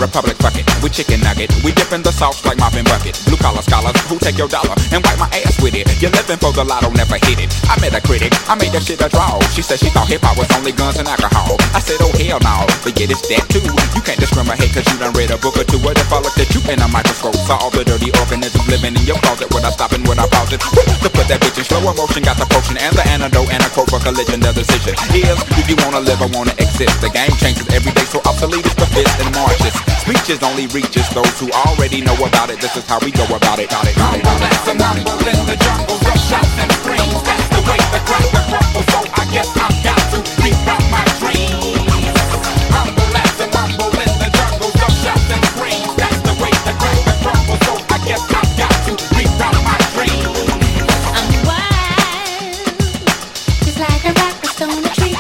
Republic bucket, we chicken nugget. We dip in the sauce like mopping bucket. Blue collar scholars who take your dollar and wipe my ass with it. You're living for the lotto, never hit it. I met a critic, I made that shit a draw. She said she thought hip hop was only guns and alcohol. I said, oh hell no, but yeah, it's that too. You can't discriminate cause you done read a book or two. What if I looked at you in a microscope? Saw all the dirty organisms living in your closet. Would I stop and would I pause it? To put that bitch in slow motion, got the potion and the antidote and a quote for collision. The decision is, do you wanna live or wanna exist? The game changes every day, so obsolete is the fist and marches. Speeches only reaches those who already know about it. This is how we go about it. That's a mumble in the jungle, the shouts and screams. That's the way the cracker crumbles, so I guess I've got to reroute my dreams. Humble as a mumble in the jungle, the shouts and screams. That's the way the cracker crumbles, so I guess I've got to reroute my dreams. I'm wild, just like a rock that's on a tree.